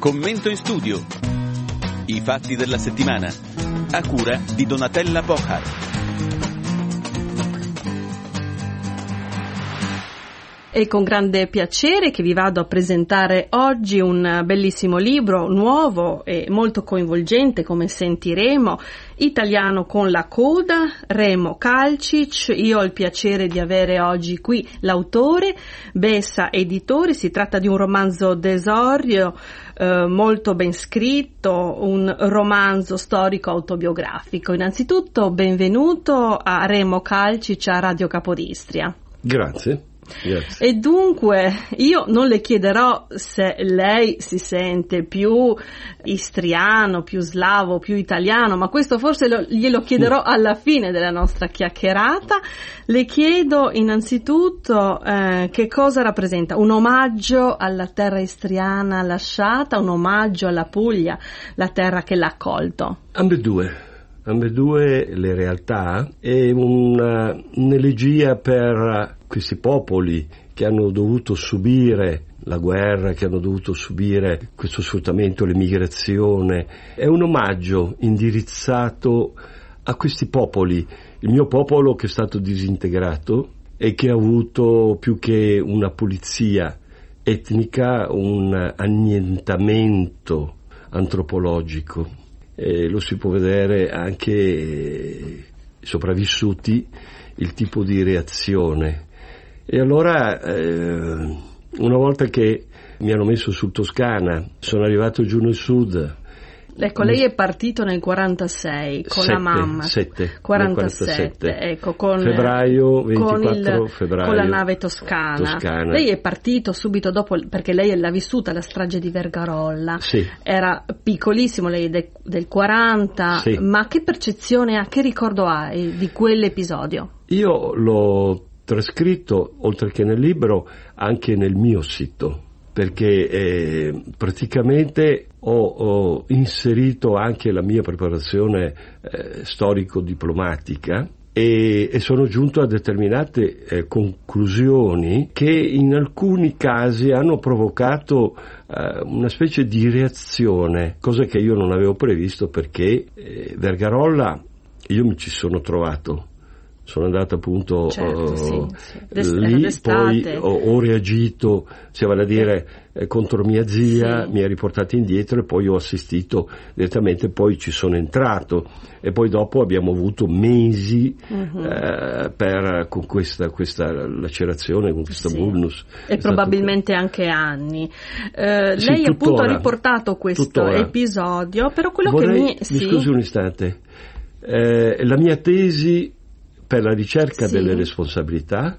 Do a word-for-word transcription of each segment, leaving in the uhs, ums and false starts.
Commento in studio. I fatti della settimana. A cura di Donatella Bochar. È con grande piacere che vi vado a presentare oggi un bellissimo libro, nuovo e molto coinvolgente, come sentiremo, Italiano con la coda, Remo Kalčić. Io ho il piacere di avere oggi qui l'autore, Bessa Editore. Si tratta di un romanzo d'esordio eh, molto ben scritto, un romanzo storico autobiografico. Innanzitutto benvenuto a Remo Kalčić a Radio Capodistria. Grazie. Yes. E dunque io non le chiederò se lei si sente più istriano, più slavo, più italiano, ma questo forse lo, glielo chiederò alla fine della nostra chiacchierata. Le chiedo innanzitutto eh, che cosa rappresenta un omaggio alla terra istriana lasciata, un omaggio alla Puglia, la terra che l'ha accolto. Ambedue. Ambedue le realtà, è una, un'elegia per questi popoli che hanno dovuto subire la guerra, che hanno dovuto subire questo sfruttamento, l'emigrazione. È un omaggio indirizzato a questi popoli, il mio popolo che è stato disintegrato e che ha avuto più che una pulizia etnica, un annientamento antropologico. Eh, lo si può vedere anche eh, sopravvissuti, il tipo di reazione. E allora eh, una volta che mi hanno messo sul Toscana, sono arrivato giù nel sud. Ecco, lei è partito nel quarantasei con sette, la mamma. sette, quarantasette, ecco, con febbraio, ventiquattro con il, febbraio. Con la nave toscana. toscana. Lei è partito subito dopo, perché lei l'ha vissuta la strage di Vergarolla. Sì. Era piccolissimo, lei de, del quaranta, sì. Ma che percezione ha, che ricordo ha eh, di quell'episodio? Io l'ho trascritto, oltre che nel libro, anche nel mio sito, perché eh, praticamente ho, ho inserito anche la mia preparazione eh, storico-diplomatica e, e sono giunto a determinate eh, conclusioni che in alcuni casi hanno provocato eh, una specie di reazione, cosa che io non avevo previsto, perché eh, Vergarolla io mi ci sono trovato. Sono andato appunto certo, uh, sì, sì. lì, poi ho, ho reagito, cioè vale a dire eh, contro mia zia, sì. Mi ha riportato indietro e poi ho assistito direttamente, poi ci sono entrato e poi dopo abbiamo avuto mesi uh-huh. eh, per con questa, questa lacerazione, con questa sì. vulnus. E È probabilmente stato... anche anni. Eh, sì, lei tuttora, appunto ha riportato questo tuttora. episodio, però quello Vorrei, che mi... mi sì. scusi un istante, eh, la mia tesi per la ricerca sì. delle responsabilità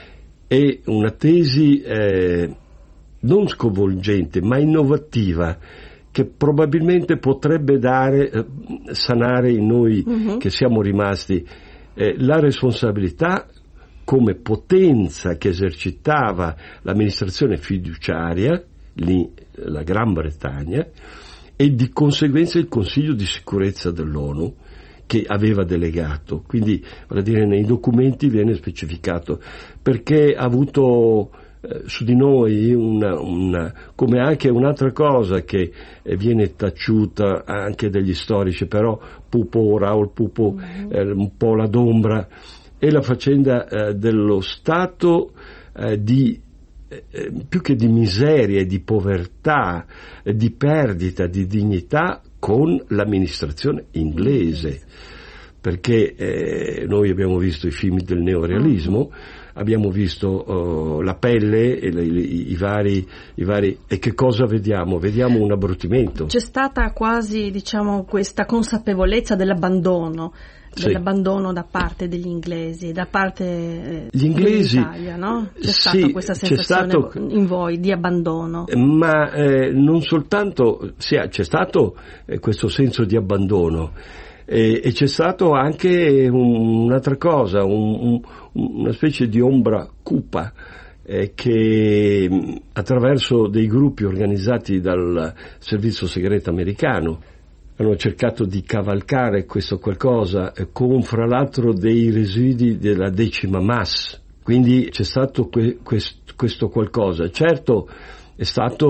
è una tesi eh, non sconvolgente ma innovativa, che probabilmente potrebbe dare eh, sanare in noi uh-huh. che siamo rimasti eh, la responsabilità come potenza che esercitava l'amministrazione fiduciaria, lì la Gran Bretagna, e di conseguenza il Consiglio di sicurezza dell'ONU, che aveva delegato. Quindi, vale a dire, nei documenti viene specificato, perché ha avuto eh, su di noi una, una, come anche un'altra cosa che eh, viene taciuta anche dagli storici, però Pupo, Raoul Pupo, mm-hmm. eh, un po' la d'ombra, è la faccenda eh, dello stato eh, di eh, più che di miseria e di povertà, eh, di perdita di dignità con l'amministrazione inglese, perché eh, noi abbiamo visto i film del neorealismo, abbiamo visto uh, la pelle e le, le, i, vari, i vari e che cosa vediamo? Vediamo un abbrutimento. C'è stata quasi, diciamo, questa consapevolezza dell'abbandono, sì. dell'abbandono da parte degli inglesi, da parte eh, Gli inglesi, dell'Italia, no? C'è sì, stata questa sensazione c'è stato, in voi di abbandono. Ma eh, non soltanto, sì, c'è stato eh, questo senso di abbandono. E, e c'è stato anche un, un'altra cosa, un, un, una specie di ombra cupa eh, che attraverso dei gruppi organizzati dal servizio segreto americano hanno cercato di cavalcare questo qualcosa eh, con fra l'altro dei residui della decima Mas. Quindi c'è stato que, quest, questo qualcosa. Certo è stato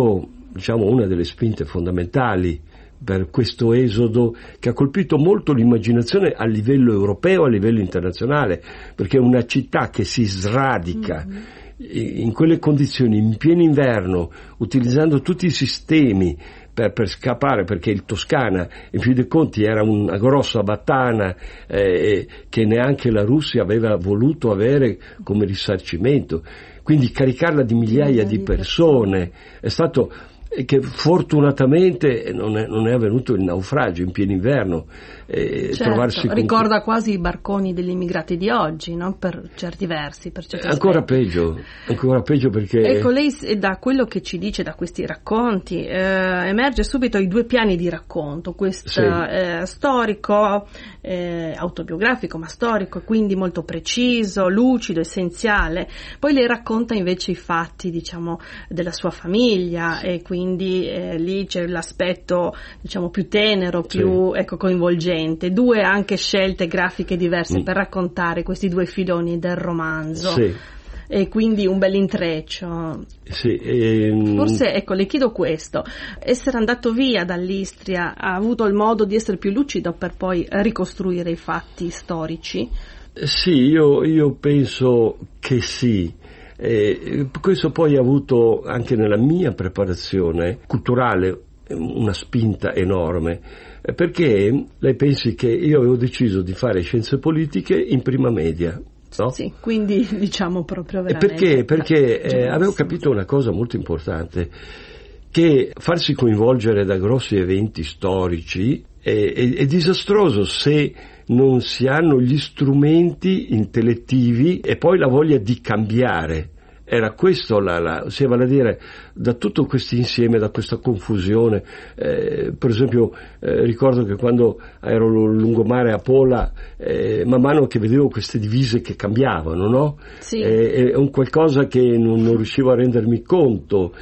diciamo, una delle spinte fondamentali per questo esodo che ha colpito molto l'immaginazione a livello europeo, a livello internazionale, perché è una città che si sradica mm-hmm. in quelle condizioni, in pieno inverno, utilizzando tutti i sistemi per, per scappare, perché il Toscana, in fin dei conti, era una grossa battana eh, che neanche la Russia aveva voluto avere come risarcimento. Quindi caricarla di migliaia di persone è stato... che fortunatamente non è, non è avvenuto il naufragio in pieno inverno. Eh, certo, trovarsi con... ricorda quasi i barconi degli immigrati di oggi, no? Per certi versi, per certi ancora aspetti. peggio, ancora peggio perché... Ecco, lei da quello che ci dice, da questi racconti, eh, emerge subito i due piani di racconto, questo sì. eh, storico, eh, autobiografico, ma storico, quindi molto preciso, lucido, essenziale. Poi lei racconta invece i fatti, diciamo, della sua famiglia sì. e quindi quindi eh, lì c'è l'aspetto, diciamo, più tenero, più sì. ecco, coinvolgente. Due anche scelte grafiche diverse mm. per raccontare questi due filoni del romanzo. Sì. E quindi un bel intreccio. Sì, ehm... Forse, ecco, le chiedo questo: essere andato via dall'Istria ha avuto il modo di essere più lucido per poi ricostruire i fatti storici? Sì, io, io penso che sì. Eh, questo poi ha avuto anche nella mia preparazione culturale una spinta enorme, eh, perché lei pensi che io avevo deciso di fare scienze politiche in prima media, no? Sì, quindi diciamo proprio veramente. Perché? Perché eh, avevo capito una cosa molto importante, che farsi coinvolgere da grossi eventi storici è, è, è disastroso se non si hanno gli strumenti intellettivi e poi la voglia di cambiare. Era questo, la, la, se vale a dire, da tutto questo insieme, da questa confusione. Eh, per esempio, eh, ricordo che quando ero lungomare a Pola, eh, man mano che vedevo queste divise che cambiavano, no? Sì. Eh, è un qualcosa che non, non riuscivo a rendermi conto.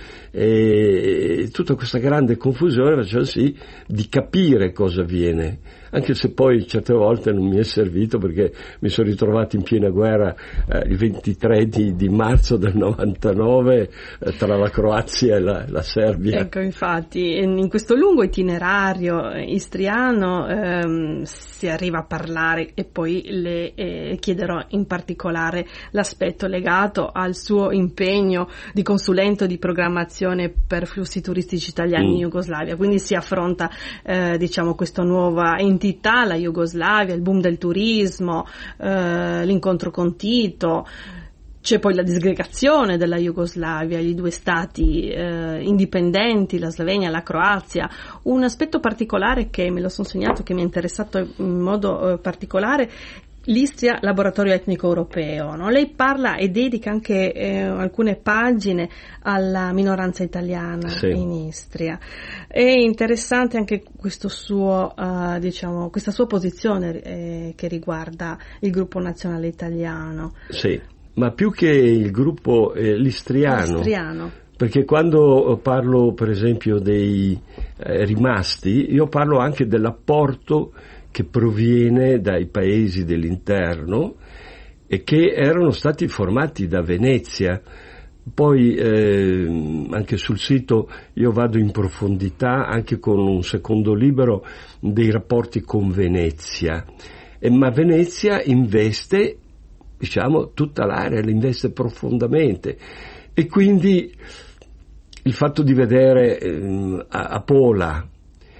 E tutta questa grande confusione faceva sì di capire cosa avviene, anche se poi certe volte non mi è servito, perché mi sono ritrovato in piena guerra eh, il ventitré di, di marzo del novantanove eh, tra la Croazia e la, la Serbia. Ecco, infatti in questo lungo itinerario istriano ehm, si arriva a parlare, e poi le eh, chiederò in particolare l'aspetto legato al suo impegno di consulente di programmazione per flussi turistici italiani mm. in Jugoslavia. Quindi si affronta eh, diciamo questa nuova entità, la Jugoslavia, il boom del turismo, eh, l'incontro con Tito. C'è poi la disgregazione della Jugoslavia, i due stati eh, indipendenti, la Slovenia e la Croazia. Un aspetto particolare che me lo sono segnato, che mi è interessato in modo eh, particolare, l'Istria laboratorio etnico europeo, no? Lei parla e dedica anche eh, alcune pagine alla minoranza italiana sì. in Istria. È interessante anche questo suo, uh, diciamo, questa sua posizione eh, che riguarda il gruppo nazionale italiano. Sì, ma più che il gruppo eh, l'istriano. L'istriano. Perché quando parlo per esempio dei eh, rimasti, io parlo anche dell'apporto che proviene dai paesi dell'interno e che erano stati formati da Venezia. Poi eh, anche sul sito io vado in profondità anche con un secondo libro dei rapporti con Venezia, e, ma Venezia investe, diciamo, tutta l'area, la investe profondamente, e quindi il fatto di vedere eh, a, a Pola,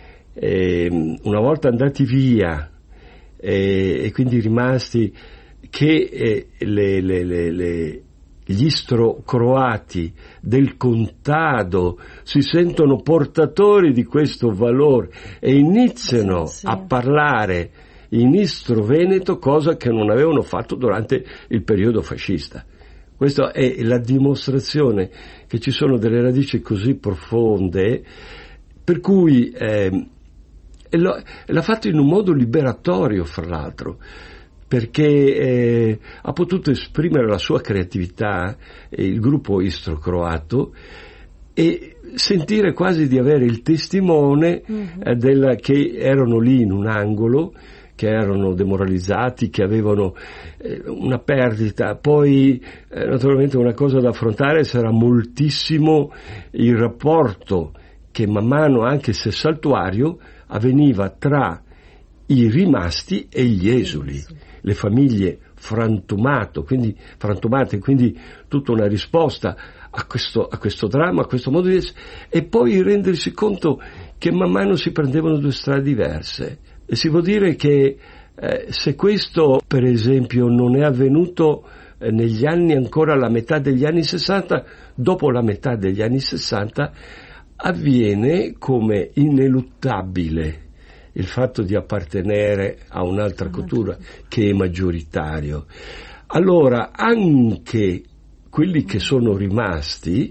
Eh, una volta andati via eh, e quindi rimasti, che eh, le, le, le, le, gli istro-croati del contado si sentono portatori di questo valore e iniziano sì, sì. a parlare in istro-veneto, cosa che non avevano fatto durante il periodo fascista. Questa è la dimostrazione che ci sono delle radici così profonde, per cui eh, E lo, l'ha fatto in un modo liberatorio, fra l'altro, perché eh, ha potuto esprimere la sua creatività, eh, il gruppo istro-croato, e sentire quasi di avere il testimone mm-hmm. eh, della, che erano lì in un angolo, che erano demoralizzati, che avevano eh, una perdita. Poi eh, naturalmente una cosa da affrontare sarà moltissimo il rapporto che man mano anche se saltuario avveniva tra i rimasti e gli esuli, le famiglie frantumato, quindi, frantumate, quindi tutta una risposta a questo, a questo dramma, a questo modo di essere, e poi rendersi conto che man mano si prendevano due strade diverse. E si può dire che eh, se questo, per esempio, non è avvenuto eh, negli anni, ancora la metà degli anni sessanta, dopo la metà degli anni sessanta avviene come ineluttabile il fatto di appartenere a un'altra cultura che è maggioritario. Allora anche quelli che sono rimasti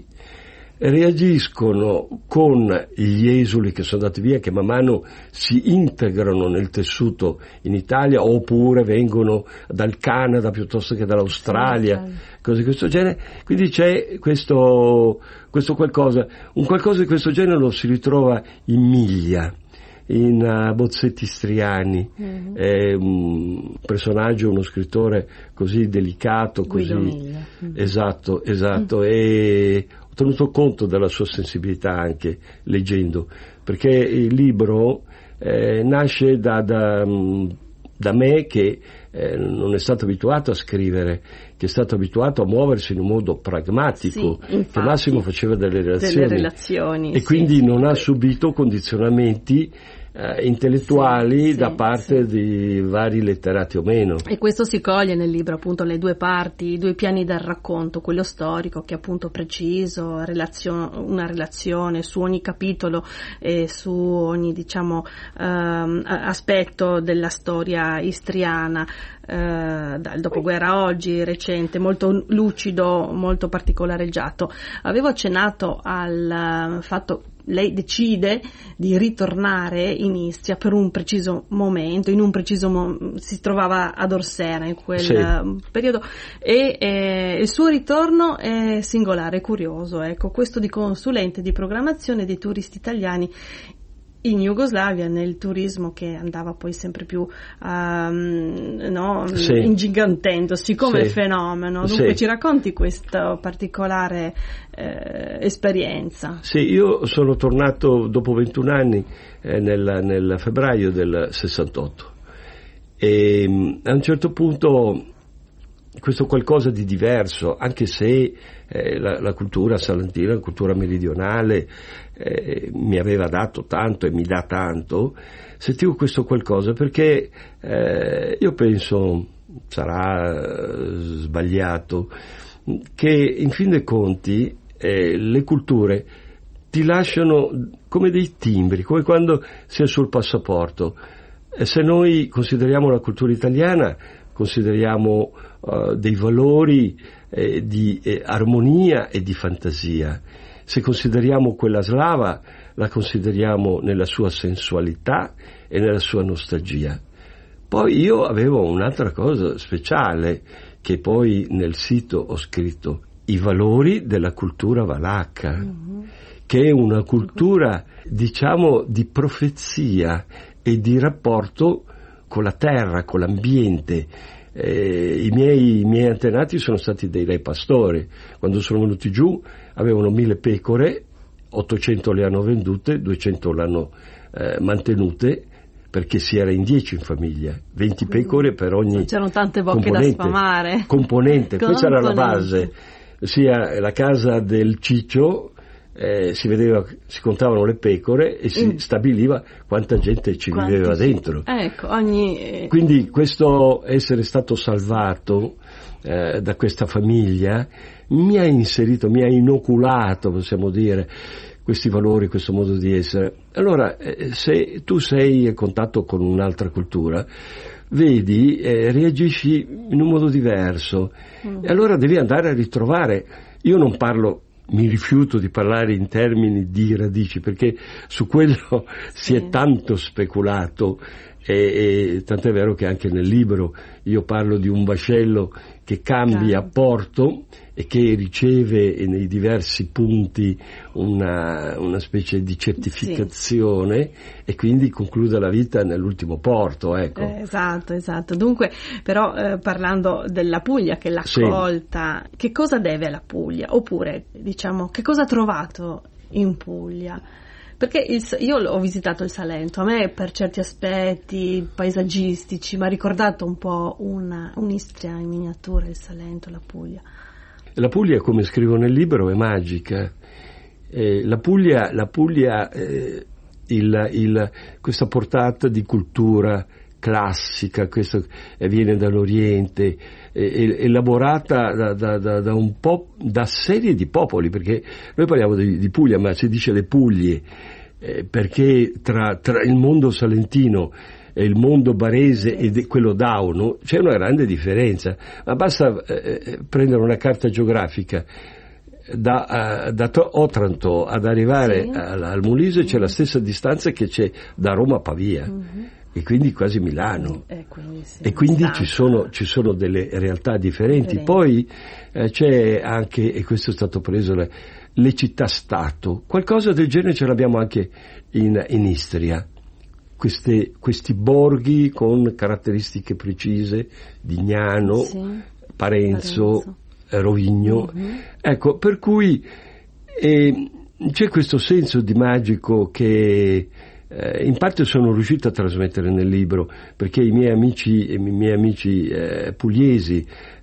reagiscono con gli esuli che sono andati via, che man mano si integrano nel tessuto in Italia, oppure vengono dal Canada piuttosto che dall'Australia, cose di questo genere. Quindi c'è questo, questo qualcosa, un qualcosa di questo genere lo si ritrova in Miglia, in uh, Bozzetti Striani, mm-hmm. È un personaggio, uno scrittore così delicato, così mm-hmm. esatto, esatto, mm-hmm. E ho tenuto conto della sua sensibilità anche leggendo, perché il libro eh, nasce da, da, da me che eh, non è stato abituato a scrivere, che è stato abituato a muoversi in un modo pragmatico, sì, infatti, che Massimo faceva delle relazioni, delle relazioni e sì, quindi sì, non sì. ha subito condizionamenti Uh, intellettuali sì, da sì, parte sì. di vari letterati o meno. E questo si coglie nel libro, appunto, le due parti, i due piani del racconto, quello storico che è appunto preciso, relazio- una relazione su ogni capitolo e su ogni, diciamo, um, aspetto della storia istriana, uh, dal dopoguerra a oggi, recente, molto lucido, molto particolareggiato. Avevo accennato al uh, fatto lei decide di ritornare in Istria per un preciso momento, in un preciso mo- si trovava ad Orsera in quel sì. periodo, e eh, il suo ritorno è singolare, curioso, ecco, questo di consulente di programmazione dei turisti italiani in Jugoslavia, nel turismo che andava poi sempre più um, no, sì. ingigantendosi come sì. fenomeno. Dunque sì. ci racconti questa particolare eh, esperienza? Sì, io sono tornato dopo ventuno anni eh, nel, nel febbraio del sessantotto e a un certo punto questo qualcosa di diverso, anche se eh, la, la cultura salentina, la cultura meridionale eh, mi aveva dato tanto e mi dà tanto, sentivo questo qualcosa perché eh, io penso, sarà sbagliato, che in fin dei conti eh, le culture ti lasciano come dei timbri, come quando sei sul passaporto. E se noi consideriamo la cultura italiana, consideriamo uh, dei valori eh, di eh, armonia e di fantasia. Se consideriamo quella slava, la consideriamo nella sua sensualità e nella sua nostalgia. Poi io avevo un'altra cosa speciale, che poi nel sito ho scritto, i valori della cultura valacca, mm-hmm. che è una cultura, diciamo, di profezia e di rapporto con la terra, con l'ambiente. Eh, i, miei, i miei antenati sono stati dei re pastori. Quando sono venuti giù avevano mille pecore, ottocento le hanno vendute, duecento le hanno eh, mantenute, perché si era in dieci in famiglia, venti pecore per ogni c'erano tante bocche componente, da sfamare. Componente, questa era la base, sia la casa del ciccio. Eh, si vedeva, si contavano le pecore e si mm. stabiliva quanta gente ci Quanti viveva ci... dentro. Ecco, ogni... Quindi questo essere stato salvato eh, da questa famiglia mi ha inserito, mi ha inoculato, possiamo dire, questi valori, questo modo di essere. Allora, eh, se tu sei in contatto con un'altra cultura, vedi, eh, reagisci in un modo diverso, mm. e allora devi andare a ritrovare. Io non parlo, mi rifiuto di parlare in termini di radici, perché su quello sì. si è tanto speculato, e, e tant'è vero che anche nel libro io parlo di un vascello che cambia Cambio. porto e che riceve nei diversi punti una, una specie di certificazione, sì. e quindi conclude la vita nell'ultimo porto, ecco. Eh, esatto, esatto. Dunque, però eh, parlando della Puglia che l'ha accolta, sì. che cosa deve alla Puglia? Oppure, diciamo, che cosa ha trovato in Puglia? Perché il, io ho visitato il Salento, a me per certi aspetti paesaggistici mi ha ricordato un po' una, un'Istria in miniatura, il Salento, la Puglia. La Puglia, come scrivo nel libro, è magica. Eh, la Puglia, la Puglia eh, il, il, questa portata di cultura classica, questo viene dall'Oriente, eh, elaborata da, da, da, da un po' da serie di popoli, perché noi parliamo di, di Puglia, ma si dice le Puglie, eh, perché tra, tra il mondo salentino e il mondo barese e de, quello dauno c'è una grande differenza, ma basta eh, prendere una carta geografica da, uh, da Otranto ad arrivare sì. al, al Molise, c'è la stessa distanza che c'è da Roma a Pavia. Mm-hmm. E quindi quasi Milano, e quindi, sì, e quindi ci sono, ci sono delle realtà differenti. differenti. Poi eh, c'è anche, e questo è stato preso, le, le città-stato, qualcosa del genere ce l'abbiamo anche in, in Istria, Queste, questi borghi con caratteristiche precise, Dignano, sì. Parenzo, Parenzo. Rovigno, mm-hmm. ecco, per cui eh, c'è questo senso di magico che Eh, in parte sono riuscito a trasmettere nel libro, perché i miei amici, i miei amici eh, pugliesi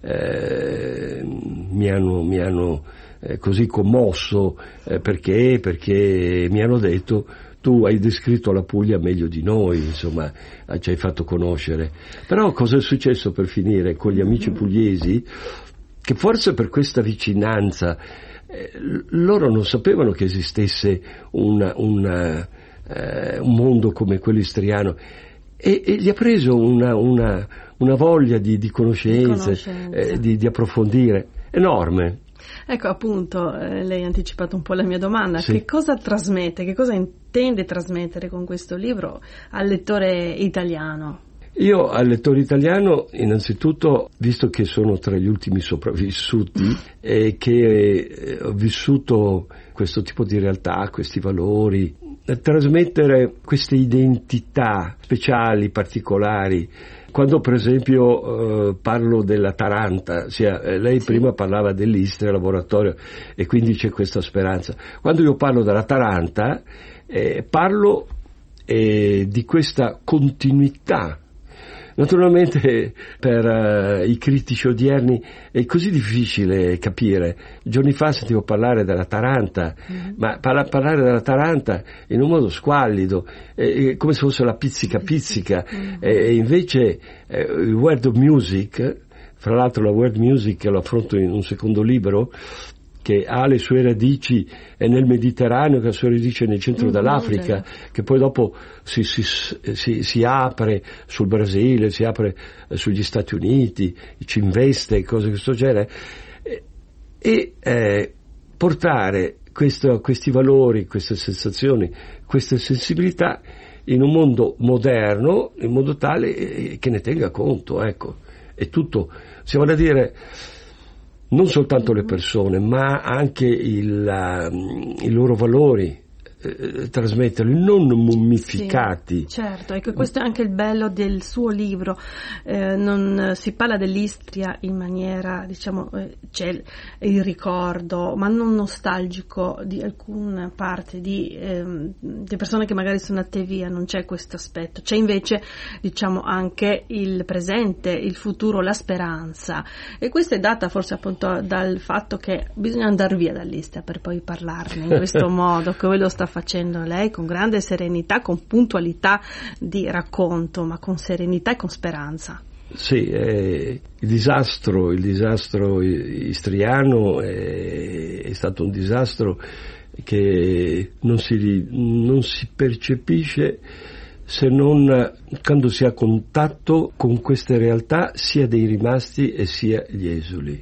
eh, mi hanno, mi hanno eh, così commosso, eh, perché, perché mi hanno detto: tu hai descritto la Puglia meglio di noi, insomma, ci hai fatto conoscere. Però cosa è successo, per finire, con gli amici pugliesi, che forse per questa vicinanza eh, loro non sapevano che esistesse una, una Uh, un mondo come quello istriano, e, e gli ha preso una, una, una voglia di, di conoscenze, di, eh, di, di approfondire enorme. Ecco, appunto, eh, lei ha anticipato un po' la mia domanda. Sì. Che cosa trasmette, che cosa intende trasmettere con questo libro al lettore italiano? Io al lettore italiano, innanzitutto, visto che sono tra gli ultimi sopravvissuti e che eh, ho vissuto questo tipo di realtà, questi valori, trasmettere queste identità speciali, particolari. Quando per esempio eh, parlo della Taranta, sia, eh, lei sì. prima parlava dell'Istria, laboratorio, e quindi c'è questa speranza. Quando io parlo della Taranta, eh, parlo eh, di questa continuità. Naturalmente per uh, i critici odierni è così difficile capire. Giorni fa sentivo parlare della Taranta, mm-hmm. ma parla, parlare della Taranta in un modo squallido, eh, come se fosse la pizzica pizzica, mm-hmm. e invece eh, il world of music, fra l'altro la world music lo affronto in un secondo libro, che ha le sue radici nel Mediterraneo, che ha le sue radici nel centro mm, dell'Africa, che poi dopo si, si, si, si apre sul Brasile, si apre sugli Stati Uniti, ci investe, cose di questo genere, e, e eh, portare questo, questi valori, queste sensazioni, queste sensibilità in un mondo moderno, in modo tale che ne tenga conto, ecco. È tutto, si vuole dire, non soltanto le persone, ma anche il, uh, i loro valori, eh, trasmetterli, non mummificati. Sì, certo, ecco, questo è anche il bello del suo libro. Eh, non si parla dell'Istria in maniera, diciamo, eh, c'è il ricordo, ma non nostalgico di alcuna parte di, eh, di persone che magari sono andate via, non c'è questo aspetto. C'è invece, diciamo, anche il presente, il futuro, la speranza. E questo è data forse appunto dal fatto che bisogna andare via dall'Istria per poi parlarne in questo modo, come lo sta facendo lei, con grande serenità, con puntualità di racconto, ma con serenità e con speranza. Sì, eh, il disastro, il disastro istriano è, è stato un disastro che non si, non si percepisce se non quando si ha contatto con queste realtà, sia dei rimasti e sia gli esuli.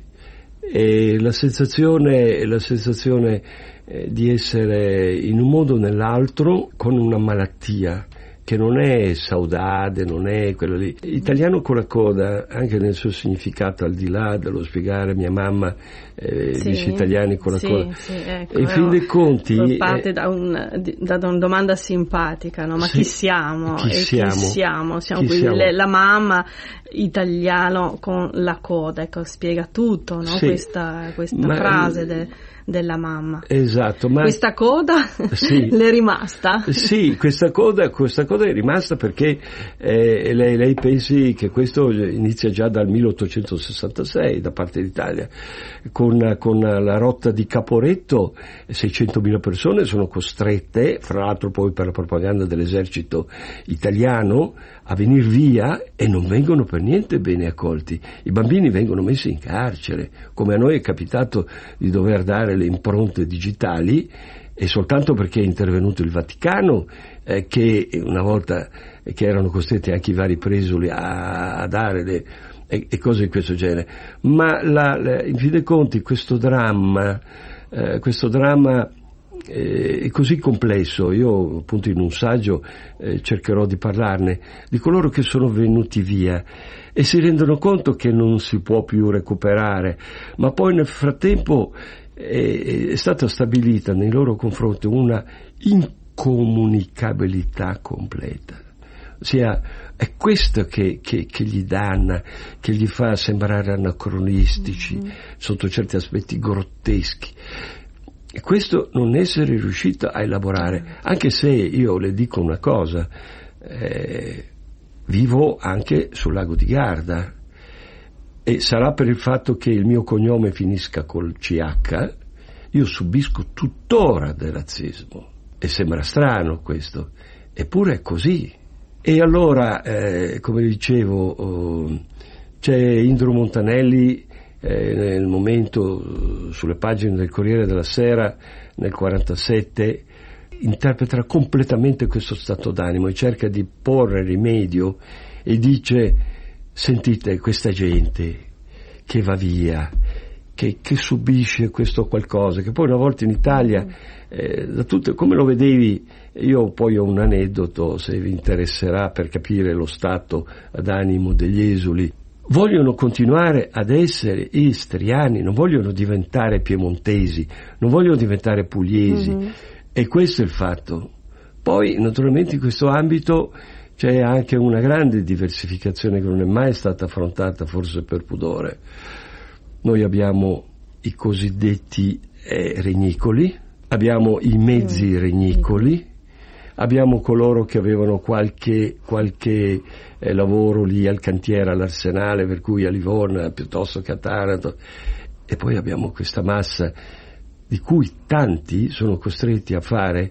E la sensazione, la sensazione eh, di essere in un modo o nell'altro con una malattia che non è saudade, non è quello lì. Italiano con la coda, anche nel suo significato, al di là dello spiegare mia mamma eh, sì, dice italiani con la sì, coda. Sì, ecco, e in fin dei conti parte eh, da, un, da una domanda simpatica, no? Ma sì, chi siamo? Chi e siamo? Chi siamo? Siamo Chi quindi siamo? Le, la mamma italiano con la coda, ecco, spiega tutto, no? Sì, questa, questa ma, frase de, della mamma. Esatto, ma questa coda sì, le è rimasta? Sì, questa coda, questa coda è rimasta perché eh, lei, lei pensi che questo inizia già dal milleottocentosessantasei da parte d'Italia, con, con la rotta di Caporetto seicentomila persone sono costrette, fra l'altro poi per la propaganda dell'esercito italiano, a venire via e non vengono per niente bene accolti. I bambini vengono messi in carcere, come a noi è capitato di dover dare le impronte digitali, e soltanto perché è intervenuto il Vaticano, eh, che una volta che erano costretti anche i vari presuli a, a dare le, e, e cose di questo genere. Ma la, la, in fin dei conti questo dramma, eh, questo dramma eh, è così complesso. Io appunto in un saggio eh, cercherò di parlarne, di coloro che sono venuti via e si rendono conto che non si può più recuperare, ma poi nel frattempo è stata stabilita nei loro confronti una incomunicabilità completa. Ossia, è questo che, che, che gli danna, che gli fa sembrare anacronistici, mm-hmm. sotto certi aspetti grotteschi. E questo non essere riuscito a elaborare, anche se io le dico una cosa, eh, vivo anche sul lago di Garda, e sarà per il fatto che il mio cognome finisca col C H, io subisco tuttora del razzismo. E sembra strano questo, eppure è così. E allora, eh, come dicevo, oh, c'è Indro Montanelli eh, nel momento, sulle pagine del Corriere della Sera, nel quarantasette, interpreta completamente questo stato d'animo e cerca di porre rimedio e dice: sentite questa gente che va via, che, che subisce questo qualcosa, che poi una volta in Italia, eh, da tutto, come lo vedevi, io poi ho un aneddoto, se vi interesserà, per capire lo stato d'animo degli esuli. Vogliono continuare ad essere istriani, non vogliono diventare piemontesi, non vogliono diventare pugliesi, mm-hmm. e questo è il fatto. Poi naturalmente in questo ambito c'è anche una grande diversificazione che non è mai stata affrontata, forse per pudore. Noi abbiamo i cosiddetti eh, regnicoli, abbiamo i mezzi regnicoli, abbiamo coloro che avevano qualche, qualche eh, lavoro lì al cantiere, all'Arsenale, per cui a Livorno piuttosto che a Taranto, e poi abbiamo questa massa di cui tanti sono costretti a fare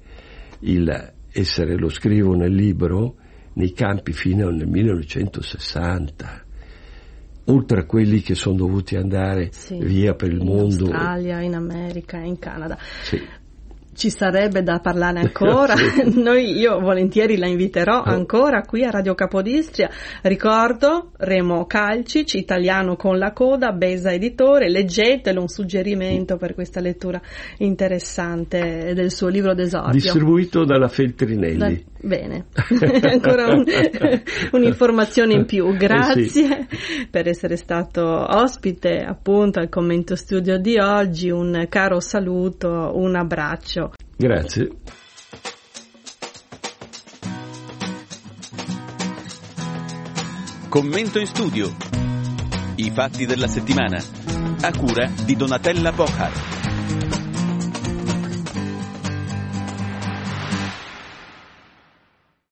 il essere, lo scrivo nel libro, nei campi fino nel millenovecentosessanta, oltre a quelli che sono dovuti andare sì, via per il in mondo. In Australia, in America, in Canada. Sì. Ci sarebbe da parlarne ancora. Sì. Noi, io volentieri la inviterò oh. ancora qui a Radio Capodistria. Ricordo Remo Calcic, Italiano con la coda, Besa Editore. Leggetelo, un suggerimento per questa lettura interessante del suo libro d'esordio. Distribuito dalla Feltrinelli. Da, bene, ancora un, un'informazione in più. Grazie eh sì. per essere stato ospite appunto al Commento Studio di oggi. Un caro saluto, un abbraccio. Grazie. Commento in studio. I fatti della settimana. A cura di Donatella Pochar.